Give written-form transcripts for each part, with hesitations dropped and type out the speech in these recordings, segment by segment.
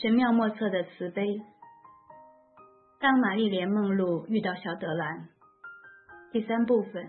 神妙莫测的慈悲。当玛丽莲梦露遇到小德兰。第3部分。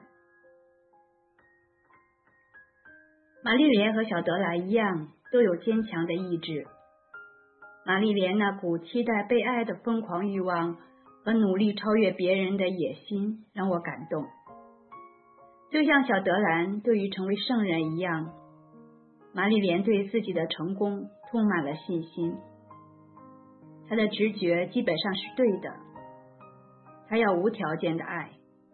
玛丽莲和小德兰一样，都有坚强的意志。玛丽莲那股期待被爱的疯狂欲望和努力超越别人的野心让我感动，就像小德兰对于成为圣人一样，玛丽莲对自己的成功充满了信心。她的直觉基本上是对的，她要无条件的爱。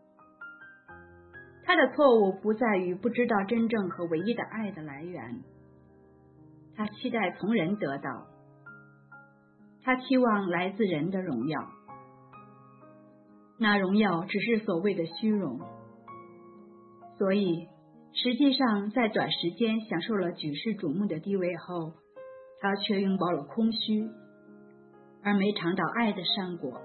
她的错误不在于不知道真正和唯一的爱的来源，她期待从人得到，她期望来自人的荣耀，那荣耀只是所谓的虚荣。所以实际上在短时间享受了举世瞩目的地位后，她却拥抱了空虚，而没尝到爱的善果。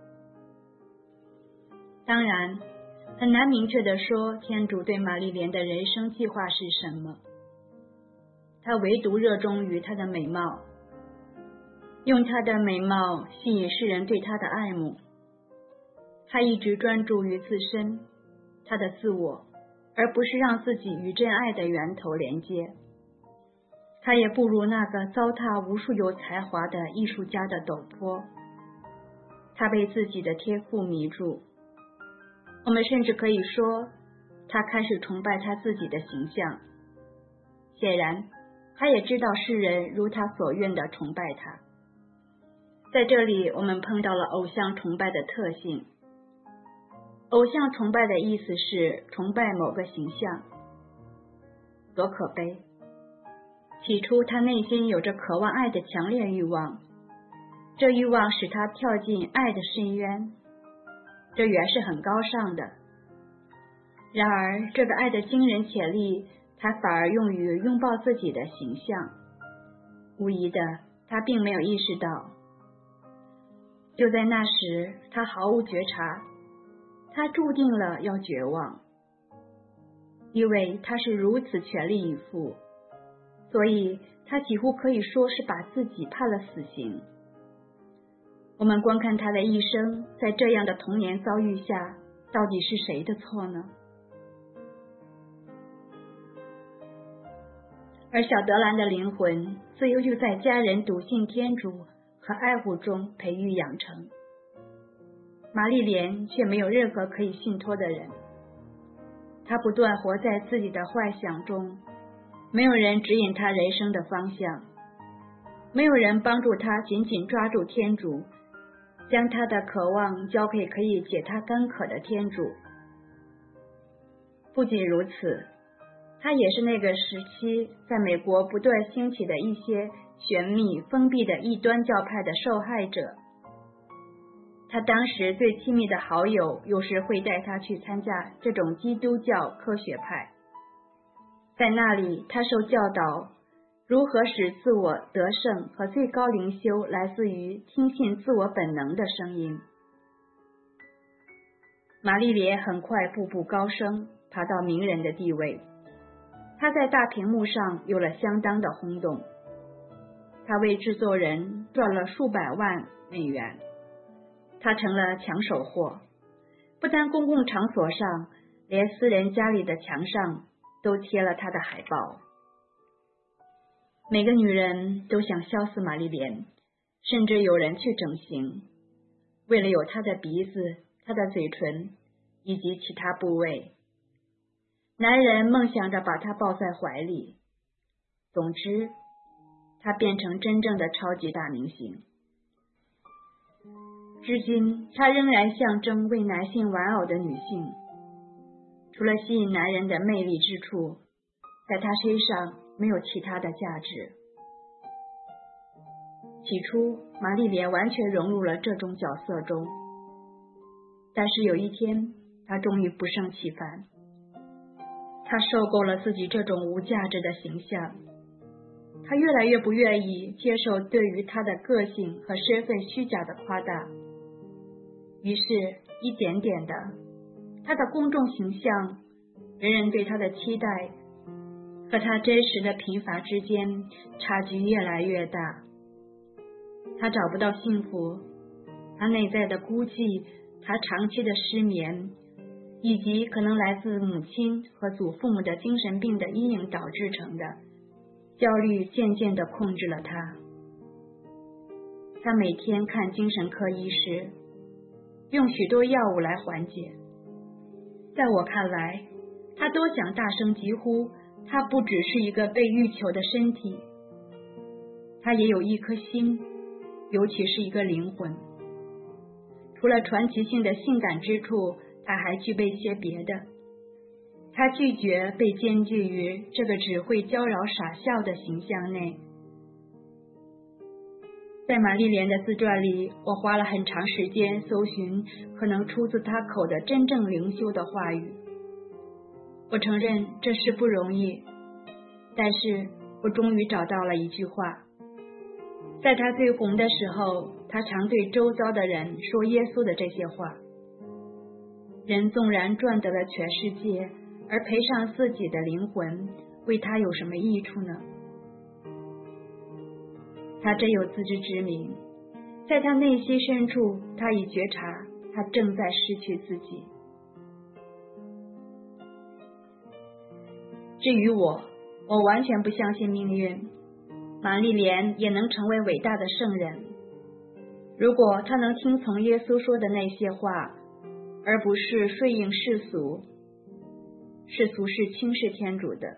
当然很难明确地说天主对玛丽莲的人生计划是什么，他唯独热衷于她的美貌，用她的美貌吸引世人对她的爱慕。他一直专注于自身，他的自我，而不是让自己与真爱的源头连接。他也不如那个糟蹋无数有才华的艺术家的陡坡，他被自己的天赋迷住。我们甚至可以说，他开始崇拜他自己的形象。显然，他也知道世人如他所愿地崇拜他。在这里，我们碰到了偶像崇拜的特性。偶像崇拜的意思是崇拜某个形象，多可悲！起初，他内心有着渴望爱的强烈欲望，这欲望使他跳进爱的深渊，这原是很高尚的。然而，这个爱的惊人潜力，他反而用于拥抱自己的形象。无疑的，他并没有意识到。就在那时，他毫无觉察，他注定了要绝望，因为他是如此全力以赴，所以他几乎可以说是把自己判了死刑。我们观看他的一生，在这样的童年遭遇下，到底是谁的错呢？而小德兰的灵魂自幼就在家人笃信天主和爱护中培育养成。玛丽莲却没有任何可以信托的人，她不断活在自己的幻想中，没有人指引她人生的方向，没有人帮助她紧紧抓住天主，将她的渴望交给可以解她干渴的天主。不仅如此，她也是那个时期在美国不断兴起的一些玄秘封闭的异端教派的受害者。他当时最亲密的好友有时会带他去参加这种基督教科学派，在那里他受教导如何使自我得胜和最高灵修来自于听信自我本能的声音。玛丽莲很快步步高升，爬到名人的地位，他在大屏幕上有了相当的轰动，他为制作人赚了数百万美元，他成了抢手货，不但公共场所上，连私人家里的墙上都贴了他的海报。每个女人都想笑死玛丽莲，甚至有人去整形，为了有她的鼻子、她的嘴唇以及其他部位。男人梦想着把她抱在怀里。总之，她变成真正的超级大明星。至今，她仍然象征为男性玩偶的女性。除了吸引男人的魅力之处，在她身上没有其他的价值。起初，玛丽莲完全融入了这种角色中，但是有一天，她终于不胜其烦。她受够了自己这种无价值的形象，她越来越不愿意接受对于她的个性和身份虚假的夸大。于是，一点点的，她的公众形象、人人对她的期待和她真实的贫乏之间差距越来越大。 他找不到幸福，他内在的孤寂，他长期的失眠，以及可能来自母亲和祖父母的精神病的阴影导致成的焦虑，渐渐地控制了他。他每天看精神科医师，用许多药物来缓解。在我看来，他多想大声疾呼，他不只是一个被欲求的身体，他也有一颗心，尤其是一个灵魂。除了传奇性的性感之处，他还具备些别的。他拒绝被监禁于这个只会娇娆傻笑的形象内。在玛丽莲的自传里，我花了很长时间搜寻可能出自他口的真正灵修的话语。我承认这事不容易，但是我终于找到了一句话。在他最红的时候，他常对周遭的人说耶稣的这些话：人纵然赚得了全世界，而赔上自己的灵魂，为他有什么益处呢？他真有自知之明，在他内心深处，他已觉察他正在失去自己。至于我完全不相信命运，玛丽莲也能成为伟大的圣人。如果他能听从耶稣说的那些话，而不是顺应世俗，世俗是轻视天主的。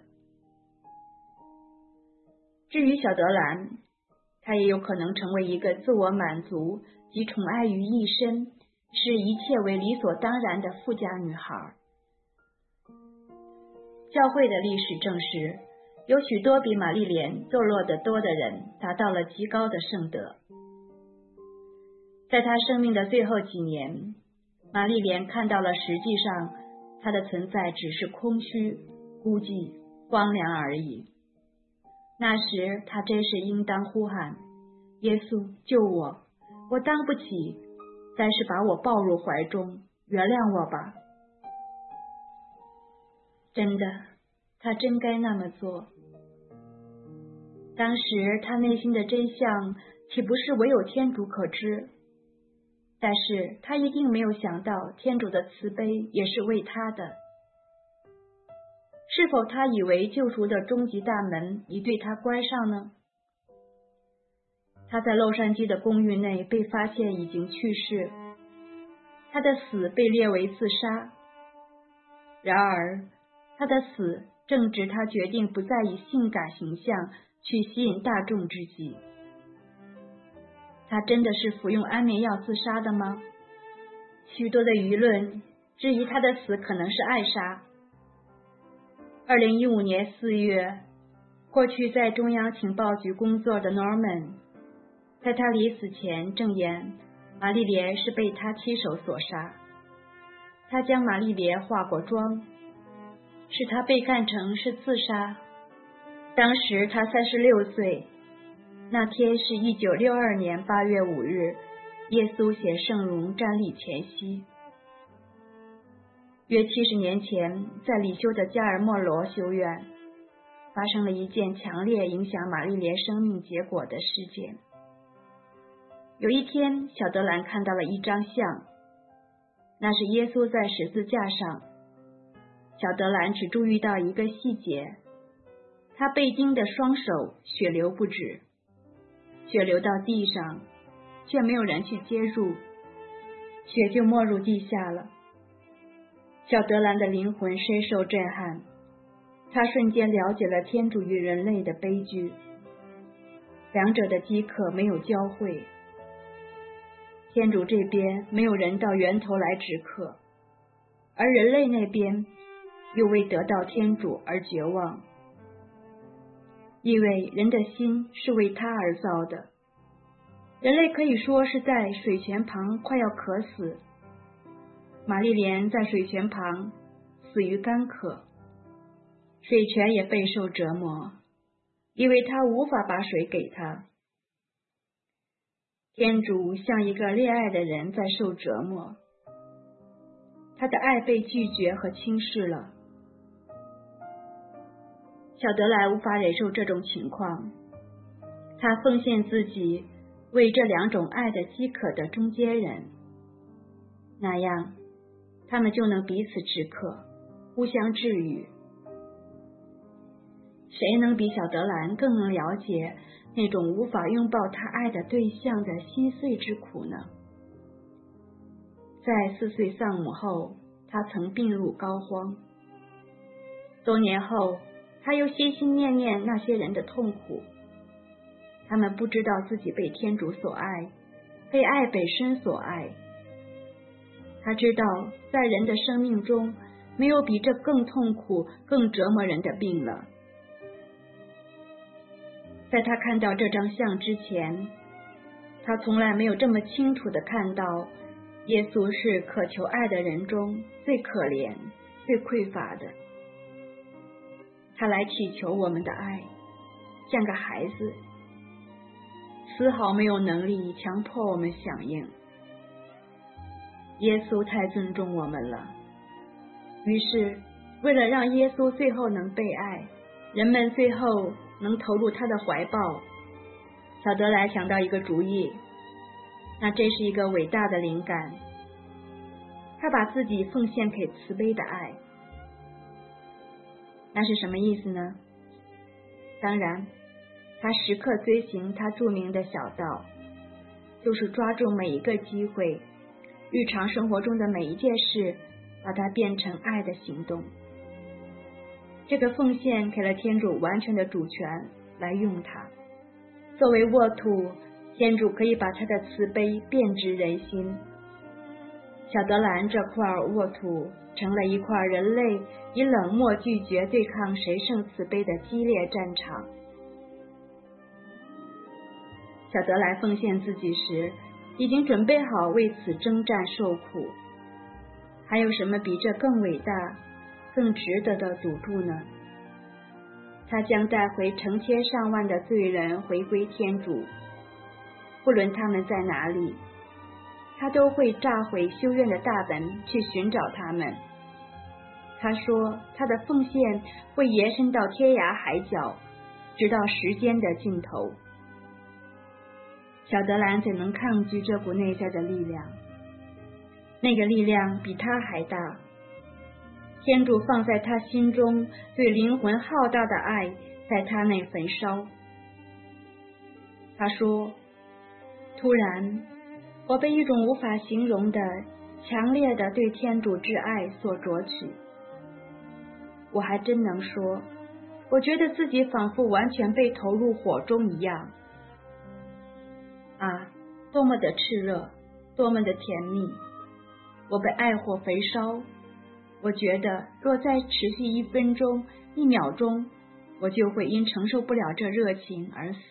至于小德兰，她也有可能成为一个自我满足及宠爱于一身，视一切为理所当然的富家女孩。教会的历史证实，有许多比玛丽莲堕落得多的人达到了极高的圣德。在她生命的最后几年，玛丽莲看到了实际上她的存在只是空虚、孤寂、荒凉而已。那时她真是应当呼喊：耶稣救我，我当不起，但是把我抱入怀中，原谅我吧。真的，她真该那么做。当时她内心的真相岂不是唯有天主可知？但是她一定没有想到天主的慈悲也是为她的。是否她以为救赎的终极大门已对她关上呢？她在洛杉矶的公寓内被发现已经去世，她的死被列为自杀。然而她的死正值她决定不再以性感形象去吸引大众之际。她真的是服用安眠药自杀的吗？许多的舆论质疑她的死可能是暗杀。2015年4月，过去在中央情报局工作的 Norman， 在他临死前证言，玛丽莲是被他亲手所杀。他将玛丽莲化过妆，使她被看成是自杀。当时她36岁，那天是1962年8月5日，耶稣显圣容站立前夕。约70年前，在里修的加尔默罗修院发生了一件强烈影响玛丽莲生命结果的事件。有一天，小德兰看到了一张像，那是耶稣在十字架上。小德兰只注意到一个细节，他被钉的双手血流不止，血流到地上，却没有人去接住，血就没入地下了。小德兰的灵魂深受震撼，他瞬间了解了天主与人类的悲剧，两者的饥渴没有交汇。天主这边没有人到源头来止渴，而人类那边又为得到天主而绝望，因为人的心是为他而造的。人类可以说是在水泉旁快要渴死，玛丽莲在水泉旁死于干渴，水泉也备受折磨，因为他无法把水给他。天主像一个恋爱的人在受折磨，他的爱被拒绝和轻视了。小德莱无法忍受这种情况，他奉献自己， 为这两种爱的饥渴的中间人，那样他们就能彼此止渴，互相治愈。谁能比小德兰更能了解那种无法拥抱他爱的对象的心碎之苦呢？在4岁丧母后，他曾病入膏肓。多年后，他又心心念念那些人的痛苦。他们不知道自己被天主所爱，被爱本身所爱。他知道，在人的生命中，没有比这更痛苦、更折磨人的病了。在他看到这张像之前，他从来没有这么清楚地看到，耶稣是渴求爱的人中最可怜、最匮乏的。他来祈求我们的爱，像个孩子，丝毫没有能力强迫我们响应。耶稣太尊重我们了，于是为了让耶稣最后能被爱，人们最后能投入他的怀抱，小德莱想到一个主意，那真是一个伟大的灵感。他把自己奉献给慈悲的爱。那是什么意思呢？当然，他时刻追寻他著名的小道，就是抓住每一个机会，日常生活中的每一件事，把它变成爱的行动。这个奉献给了天主完全的主权来用它。作为沃土，天主可以把他的慈悲遍植人心。小德兰这块沃土成了一块人类以冷漠拒绝对抗神圣慈悲的激烈战场。小德兰奉献自己时，已经准备好为此征战受苦。还有什么比这更伟大、更值得的赌注呢？他将带回成千上万的罪人回归天主，不论他们在哪里，他都会炸毁修院的大门去寻找他们。他说，他的奉献会延伸到天涯海角，直到时间的尽头。小德兰怎能抗拒这股内在的力量？那个力量比他还大。天主放在他心中对灵魂浩大的爱，在他内焚烧。他说，突然我被一种无法形容的强烈的对天主之爱所夺取。我还真能说，我觉得自己仿佛完全被投入火中一样。啊，多么的炽热，多么的甜蜜！我被爱火焚烧，我觉得若再持续1分钟、1秒钟，我就会因承受不了这热情而死。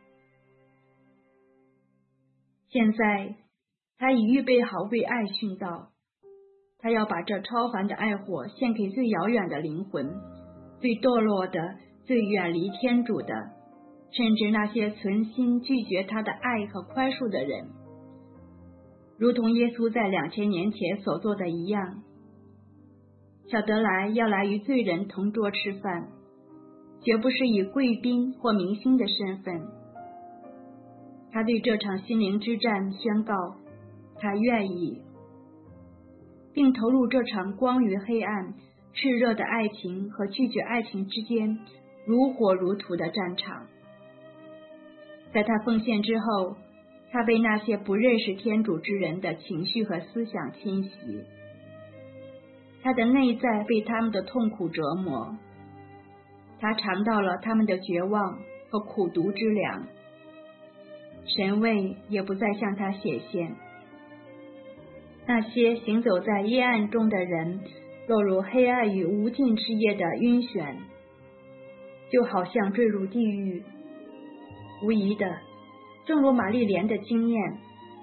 现在他已预备好为爱殉道，他要把这超凡的爱火献给最遥远的灵魂，最堕落的、最远离天主的，甚至那些存心拒绝他的爱和宽恕的人，如同耶稣在2000年前所做的一样。小德莱要来与罪人同桌吃饭，绝不是以贵宾或明星的身份。他对这场心灵之战宣告，他愿意，并投入这场光与黑暗、炽热的爱情和拒绝爱情之间如火如荼的战场。在他奉献之后，他被那些不认识天主之人的情绪和思想侵袭，他的内在被他们的痛苦折磨，他尝到了他们的绝望和苦毒之凉，神位也不再向他显现。那些行走在阴暗中的人，落入黑暗与无尽之夜的晕眩，就好像坠入地狱。无疑的，正如玛丽莲的经验。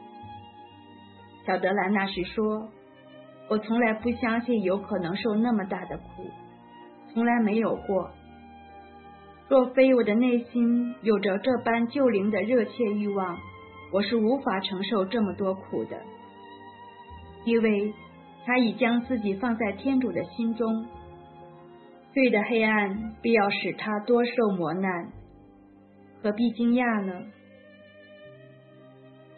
小德兰那时说，我从来不相信有可能受那么大的苦，从来没有过。若非我的内心有着这般救灵的热切欲望，我是无法承受这么多苦的。因为他已将自己放在天主的心中，罪的黑暗必要使他多受磨难，何必惊讶呢？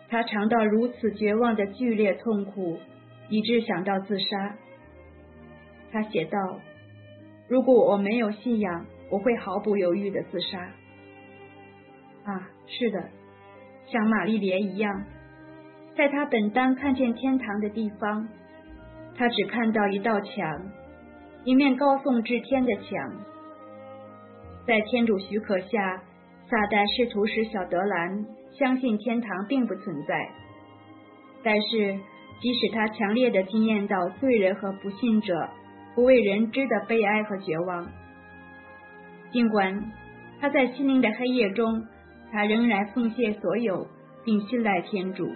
他尝到如此绝望的剧烈痛苦，以致想到自杀。他写道：如果我没有信仰，我会毫不犹豫地自杀。啊，是的，像玛丽莲一样，在他本当看见天堂的地方，他只看到一道墙，一面高耸至天的墙。在天主许可下，撒旦试图使小德兰相信天堂并不存在，但是即使他强烈地经验到罪人和不信者不为人知的悲哀和绝望，尽管他在心灵的黑夜中，他仍然奉献所有并信赖天主。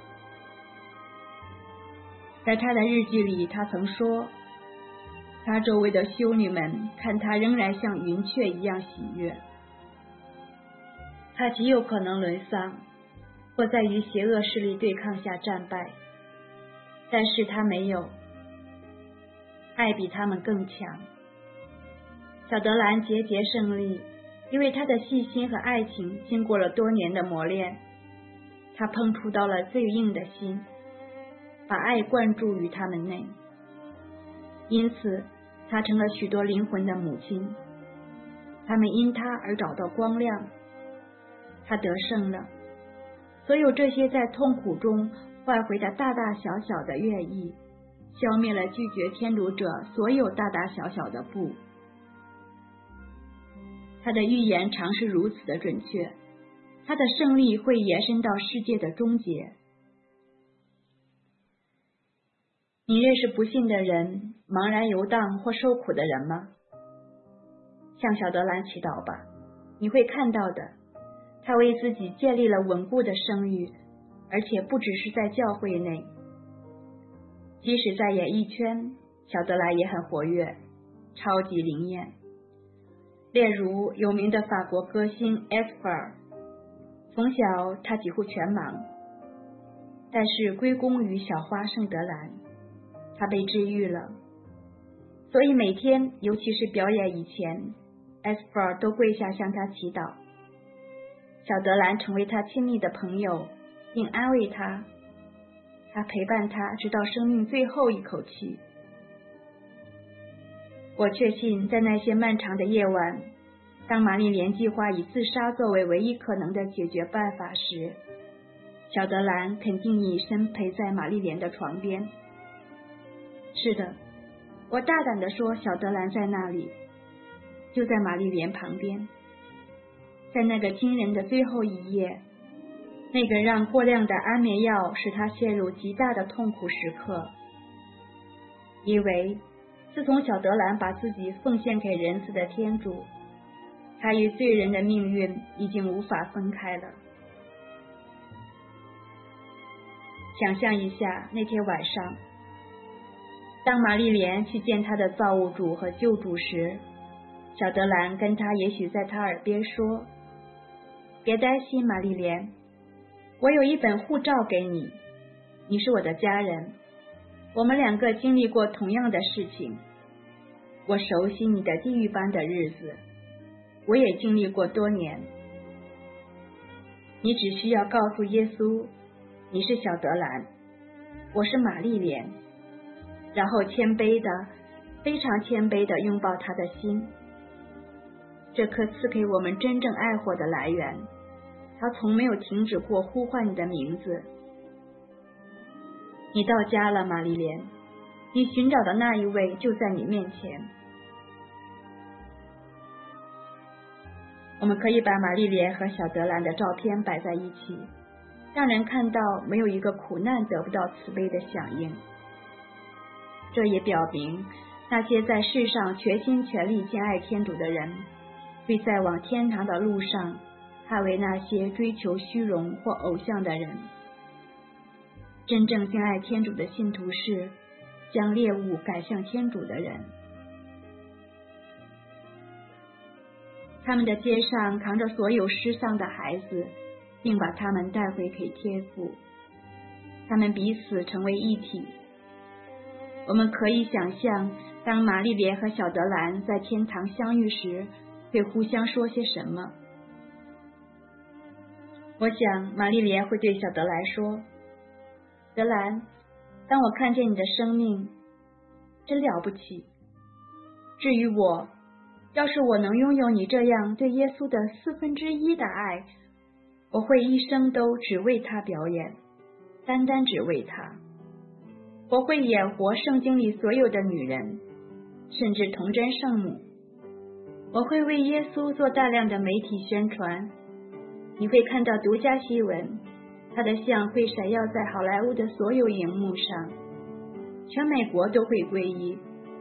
在他的日记里，他曾说，他周围的修女们看他仍然像云雀一样喜悦。他极有可能沦丧，或在与邪恶势力对抗下战败，但是他没有，爱比他们更强。小德兰节节胜利，因为他的细心和爱情经过了多年的磨练，他碰触到了最硬的心，把爱灌注于他们内，因此他成了许多灵魂的母亲，他们因他而找到光亮。他得胜了，所有这些在痛苦中换回的大大小小的愿意，消灭了拒绝天主者所有大大小小的不。他的预言常是如此的准确，他的胜利会延伸到世界的终结。你认识不幸的人，茫然游荡或受苦的人吗？向小德兰祈祷吧，你会看到的。他为自己建立了稳固的声誉，而且不只是在教会内，即使在演艺圈，小德兰也很活跃，超级灵验。例如有名的法国歌星埃斯珀尔，从小他几乎全盲，但是归功于小花圣德兰，他被治愈了。所以每天，尤其是表演以前，埃斯珀尔都跪下向他祈祷。小德兰成为他亲密的朋友，并安慰他，他陪伴他直到生命最后一口气。我确信，在那些漫长的夜晚，当玛丽莲计划以自杀作为唯一可能的解决办法时，小德兰肯定隐身陪在玛丽莲的床边。是的，我大胆地说，小德兰在那里，就在玛丽莲旁边。在那个惊人的最后一夜，那个让过量的安眠药使他陷入极大的痛苦时刻，因为自从小德兰把自己奉献给仁慈的天主，他与罪人的命运已经无法分开了。想象一下那天晚上，当玛丽莲去见他的造物主和救主时，小德兰跟他也许在他耳边说，别担心，玛丽莲，我有一本护照给你，你是我的家人，我们两个经历过同样的事情，我熟悉你的地狱般的日子，我也经历过多年，你只需要告诉耶稣，你是小德兰，我是玛丽莲，然后谦卑的，非常谦卑的拥抱他的心，这颗赐给我们真正爱火的来源，他从没有停止过呼唤你的名字。你到家了，玛丽莲，你寻找的那一位就在你面前。我们可以把玛丽莲和小德兰的照片摆在一起，让人看到没有一个苦难得不到慈悲的响应。这也表明那些在世上全心全力敬爱天主的人，会在往天堂的路上捍卫那些追求虚荣或偶像的人。真正敬爱天主的信徒是将猎物赶向天主的人。他们的肩上扛着所有失丧的孩子，并把他们带回给天父。他们彼此成为一体。我们可以想象，当玛丽莲和小德兰在天堂相遇时，会互相说些什么。 我想玛丽莲会对小德兰说，德兰，当我看见你的生命，真了不起。至于我，要是我能拥有你这样对耶稣的1/4的爱，我会一生都只为他表演，单单只为他。我会演活圣经里所有的女人，甚至童贞圣母。我会为耶稣做大量的媒体宣传。你会看到独家新闻，他的像会闪耀在好莱坞的所有荧幕上，全美国都会皈依。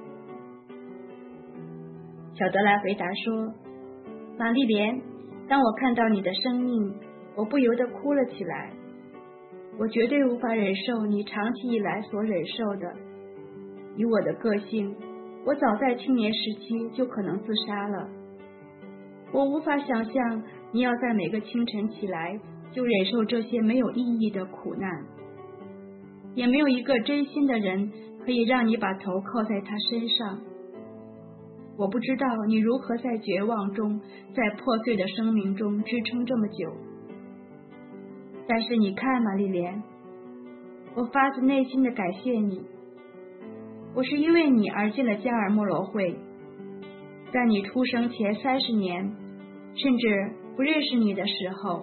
小德兰回答说，玛丽莲，当我看到你的生命，我不由得哭了起来。我绝对无法忍受你长期以来所忍受的。以我的个性，我早在青年时期就可能自杀了。我无法想象你要在每个清晨起来就忍受这些没有意义的苦难，也没有一个真心的人可以让你把头靠在他身上。我不知道你如何在绝望中，在破碎的生命中支撑这么久。但是你看，玛丽莲，我发自内心的感谢你。我是因为你而进了加尔默罗会，在你出生前30年，甚至不认识你的时候，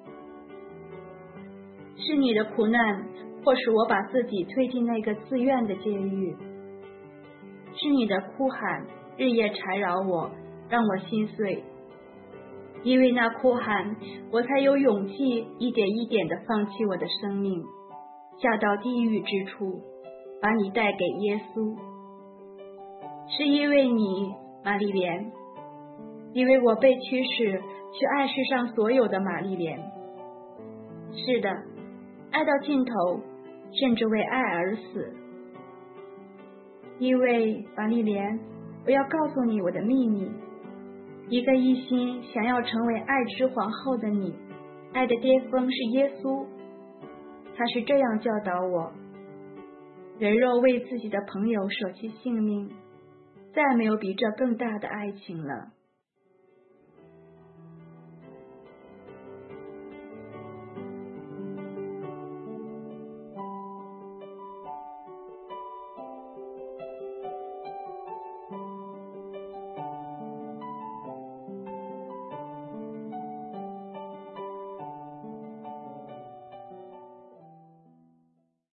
是你的苦难迫使我把自己推进那个自愿的监狱，是你的哭喊日夜缠绕我，让我心碎。因为那哭喊，我才有勇气一点一点地放弃我的生命，下到地狱之处，把你带给耶稣。是因为你，玛丽莲，因为我被驱使去爱世上所有的玛丽莲。是的，爱到尽头，甚至为爱而死。因为玛丽莲，我要告诉你我的秘密。一个一心想要成为爱之皇后的你，爱的巅峰是耶稣。他是这样教导我，人若为自己的朋友舍弃性命，再没有比这更大的爱情了。